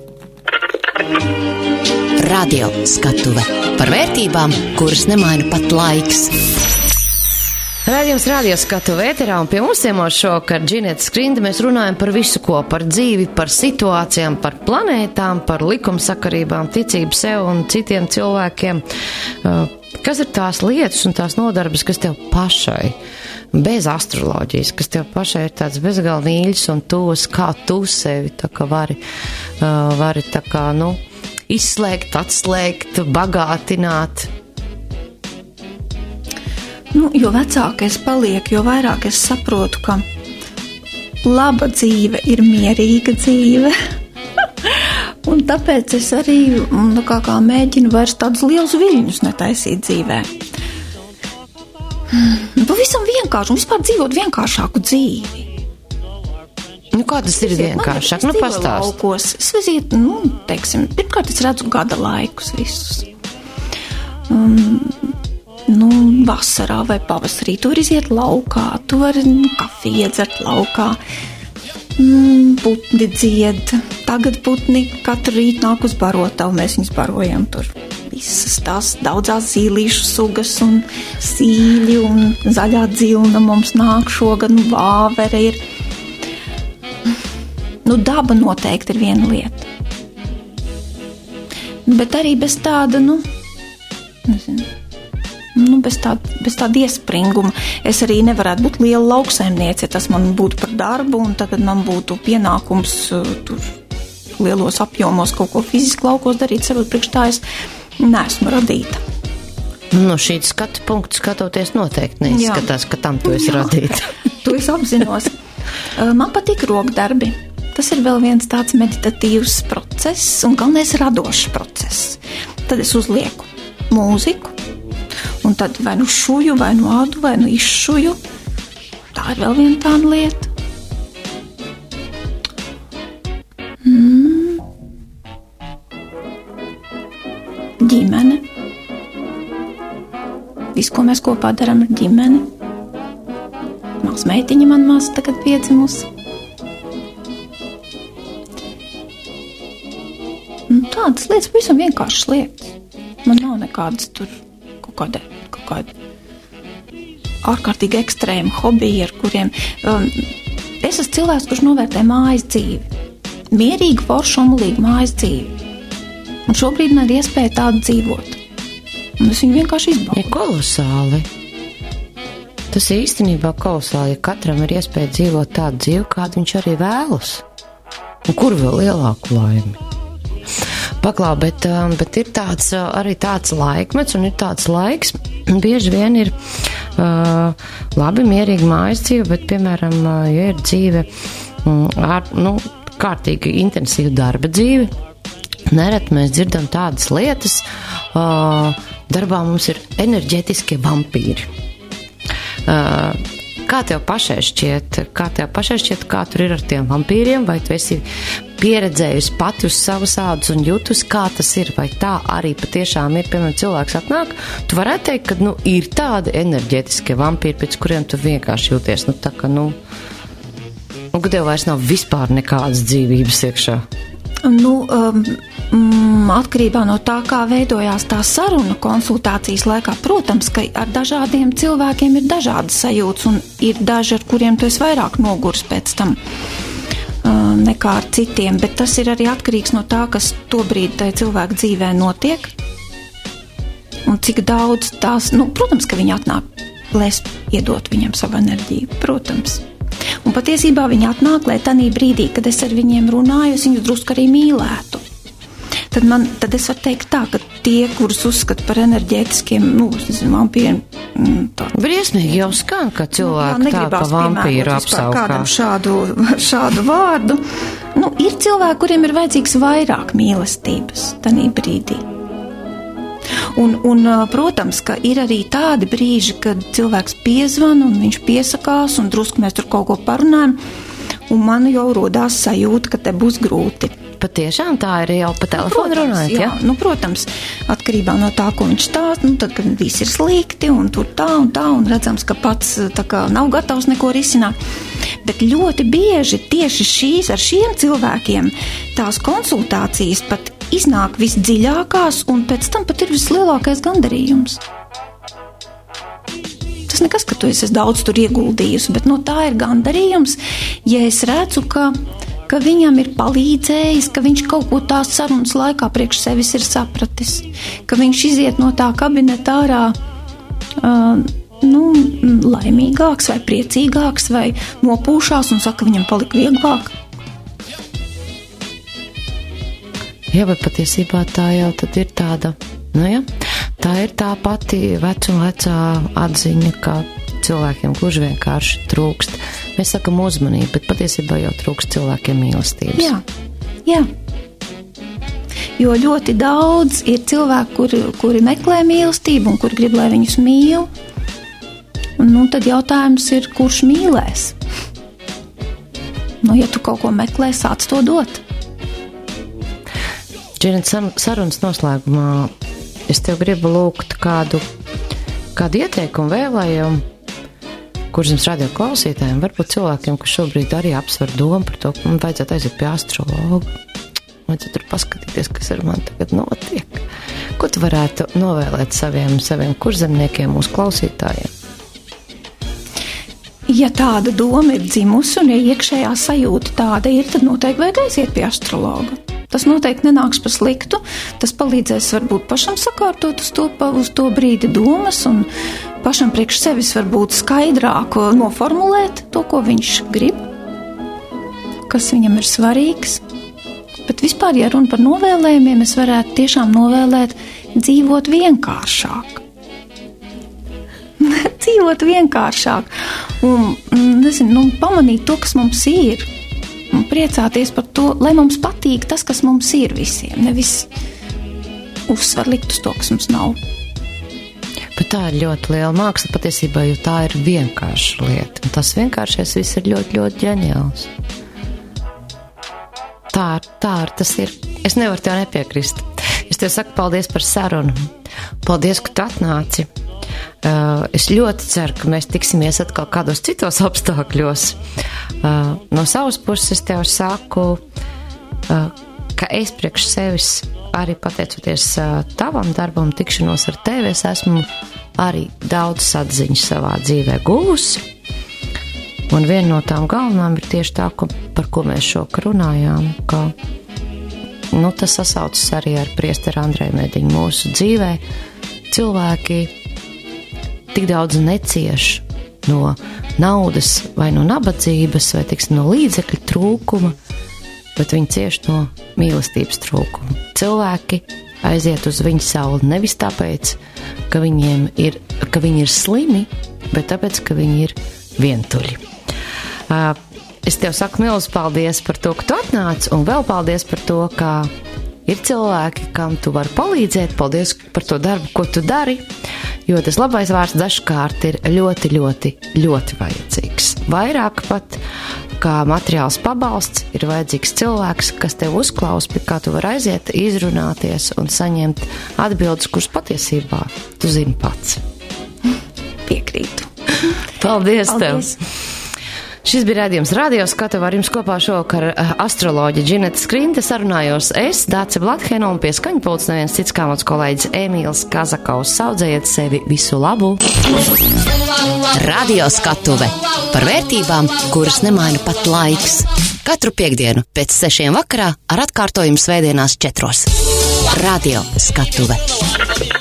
Radio skatuve par vērtībām, kuras nemaina pat laiks. Rādījums radio skatu vēterā, un pie mums ciemos šovakar Džineta Skrinda. Mēs runājam par visu ko, par dzīvi, par situācijām, par planētām, par likumsakarībām, ticību sev un citiem cilvēkiem. Kas ir tās lietas un tās nodarbes, kas tev pašai, bez astroloģijas, kas tev pašai ir tāds bezgalīgi mīļs un tuvs, kā tu sevi tā kā vari, vari tā kā, nu, izslēgt, atslēgt, bagātināt? Nu, jo vecāk es palieku, jo vairāk es saprotu, ka laba dzīve ir mierīga dzīve. Un tāpēc es arī nu, kā, kā mēģinu vairs tādus lielus viļņus netaisīt dzīvē. Pavisam vienkārši un vispār dzīvot vienkāršāku dzīvi. Nu, kā tas ir vienkāršāk? Nu, pastāst. Es veziet, nu, teiksim, pirmkārt es redzu gada laikus visus. Um, Nu, vasarā vai pavasarī tu vari iziet laukā, tu vari nu, kafiju iedzert laukā, mm, putni dzied. Tagad putni katru rītu nāk uz barotavu, mēs viņus barojam tur. Visas tās daudzās zīlīšu sugas un sīļi un zaļā dzilna mums nāk šogad, nu, vāvere ir. Nu, daba noteikti ir viena lieta. Bet arī bez tāda, nu, nezinu. Nu, bez tāda, bez tāda iespringuma. Es arī nevarētu būt liela lauksaimniece, ja tas man būtu par darbu, un tagad man būtu pienākums uh, tur lielos apjomos kaut ko fiziski laukos darīt, saprot, priekš tā es neesmu radīta. No šī skatu punktu skatoties noteikti neizskatās, Jā. Ka tam tu esi Jā. Radīta. To es apzinos. Uh, man patīk rokdarbi. Tas ir vēl viens tāds meditatīvs process un galvenais radošs process. Tad es uzlieku mūziku, un tad vai nu šuju, vai nu ādu, vai nu izšuju. Tā ir vēl viena tāda lieta. Mm. ģimene. Visu, ko mēs kopā darām ar ģimeni. Mās meitiņa man mās tagad piedzimusi. Nu, tādas lietas, pavisam vienkāršas lietas. Man nav nekādas tur kaut kāda, kaut kāda ārkārtīgi ekstrēma hobija, ar kuriem... Um, es esmu cilvēks, kurš novērtē mājas dzīvi. Mierīgi, foršu, umulīgi mājas dzīvi. Un šobrīd man ir iespēja tādu dzīvot. Un es viņu vienkārši izbaudu. Ir kolosāli. Tas īstenībā kolosāli, ja katram ir iespēja dzīvot tādu dzīvi, kādu viņš arī vēlas. Un kur vēl lielāku laimi? Paklā, bet, bet ir tāds, arī tāds laikmets un ir tāds laiks, bieži vien ir uh, labi, mierīgi mājas dzīve, bet, piemēram, ja ir dzīve, ar, nu, kārtīgi intensīva darba dzīve, nereti mēs dzirdam tādas lietas, uh, darbā mums ir enerģētiskie vampīri. Uh, kā tev pašai šķiet, kā tev pašai šķiet, kā tur ir ar tiem vampīriem, vai tu esi pieredzējusi pati uz savas ādas un jūtus, kā tas ir, vai tā arī patiešām ir, piemēram, cilvēks atnāk, tu varētu teikt, ka, nu, ir tādi enerģētiskie vampīri, pēc kuriem tu vienkārši jūties, nu, tā ka, nu, nu, ka tev vairs nav vispār nekādas dzīvības iekšā. Nu, um, atkarībā no tā, kā veidojās tā saruna konsultācijas laikā, protams, ka ar dažādiem cilvēkiem ir dažādas sajūtas un ir daži, ar kuriem tu esi vairāk nogurs pēc tam uh, nekā ar citiem, bet tas ir arī atkarīgs no tā, kas tobrīd tajā cilvēka dzīvē notiek un cik daudz tās, nu, protams, ka viņi atnāk, lai es iedot viņam savu enerģiju, protams. Un patiesībā viņi atnāk, lai tanī brīdī, kad es ar viņiem runāju, es viņus drusku arī mīlētu. Tad, man, tad es varu teikt tā, ka tie, kurus uzskata par enerģētiskiem, nu, nezinu, vampīriem, tā. Briesmīgi jau skan, ka cilvēki tā pa vampīru apsaukā. Kādam šādu, šādu vārdu. Nu, ir cilvēki, kuriem ir vajadzīgs vairāk mīlestības tanī brīdī. Un, un, protams, ka ir arī tādi brīži, kad cilvēks piezvan un viņš piesakās un drusku mēs tur kaut ko parunājam, un man jau rodās sajūta, ka te būs grūti. Patiešām tā ir jau pa telefonu runājot, ja? Jā, nu, protams, atkarībā no tā, ko viņš stāst, nu, tad, kad viss ir slikti un tur tā un tā, un redzams, ka pats tā kā nav gatavs neko risināt. Bet ļoti bieži tieši šīs ar šiem cilvēkiem tās konsultācijas pat iznāk visdziļākās, un pēc tam pat ir vislielākais gandarījums. Tas nekas, ka tu esi daudz tur ieguldījusi, bet no tā ir gandarījums, ja es redzu, ka, ka viņam ir palīdzējis, ka viņš kaut ko tās sarunas laikā priekš sevis ir sapratis, ka viņš iziet no tā kabineta ārā uh, nu, laimīgāks vai priecīgāks vai nopūšās un saka, viņam palika vieglāk. Jā, bet patiesībā tā jau tad ir tāda, nu jā, tā ir tā pati vecuma vecā atziņa, ka cilvēkiem gluži vienkārši trūkst. Mēs sakam uzmanību, bet patiesībā jau trūkst cilvēkiem mīlestības. Jā, jā. Jo ļoti daudz ir cilvēku, kuri, kuri meklē mīlestību un kuri grib, lai viņus mīl. Un nu, tad jautājums ir, kurš mīlēs? Nu, ja tu kaut ko meklē, sāc to dot. Džinēt, sarunas noslēgumā es tev gribu lūgt kādu, kādu ieteikumu vēlējumu, kurš jums radio klausītājiem, varbūt cilvēkiem, kas šobrīd arī apsver domu par to, ka man vajadzētu aiziet pie astrologa, vajadzētu tur paskatīties, kas ar mani tagad notiek. Ko tu varētu novēlēt saviem, saviem kurzemniekiem, mūsu klausītājiem? Ja tāda doma ir dzimusi un ja iekšējā sajūta tāda ir, tad noteikti vajag aiziet pie astrologa. Tas noteikti nenāks par sliktu, tas palīdzēs varbūt pašam sakārtot uz to, uz to brīdi domas un pašam priekš sevis varbūt skaidrāk noformulēt to, ko viņš grib, kas viņam ir svarīgs. Bet vispār, ja runa par novēlējumiem, es varētu tiešām novēlēt dzīvot vienkāršāk. dzīvot vienkāršāk un, nezinu, nu, pamanīt to, kas mums ir. Un priecāties par to, lai mums patīk tas, kas mums ir visiem, nevis uzsvar likt uz to, kas mums nav. Bet tā ir ļoti liela māksla patiesībā, jo tā ir vienkārša lieta. Un tas vienkāršais viss ir ļoti, ļoti ģeniāls. Tā, tā tas ir. Es nevaru tev nepiekrist. Es tev saku paldies par sarunu. Paldies, ka tu atnāci. Uh, es ļoti ceru, ka mēs tiksimies atkal kādos citos apstākļos. Uh, no savas puses es tev saku, uh, ka es priekš sevis arī pateicoties uh, tavam darbam, tikšanos ar tevi, es esmu arī daudz atziņas savā dzīvē guvusi. Un viena no tām galvenām ir tieši tā, ko, par ko mēs šokar runājām, ka nu, tas sasaucas arī ar priesteru Andreju Mediņu mūsu dzīvē. Cilvēki tik daudz necieš no naudas vai no nabadzības vai tiksim, no līdzekļu trūkuma, bet viņi cieš no mīlestības trūkuma. Cilvēki aiziet uz viņu sauli nevis tāpēc, ka viņiem ir, ka viņi ir slimi, bet tāpēc, ka viņi ir vientuļi. Uh, Es tev saku milzu paldies par to, ka tu atnāc, un vēl paldies par to, ka ir cilvēki, kam tu vari palīdzēt. Paldies par to darbu, ko tu dari, jo tas labais vārds dažkārt ir ļoti, ļoti, ļoti vajadzīgs. Vairāk pat kā materiāls pabalsts ir vajadzīgs cilvēks, kas tev uzklaus, pie kā tu vari aiziet, izrunāties un saņemt atbildes, kuras patiesībā tu zini pats. Piekrītu. Paldies, Paldies. Tev! Šis bija raidījums Radio Skatuve, ar jums kopā šovakar astroloģi Džineta Skrinte, sarunājos es, Dāce Blathena, un pie skaņpults neviens cits kā mans kolēģis Emīls Kazakaus. Saudzējiet sevi, visu labu! Radio Skatuve par vērtībām, kuras nemaina pat laiks. Katru piektdienu pēc sešiem vakarā ar atkārtojumu svētdienās četros. Radio Skatuve.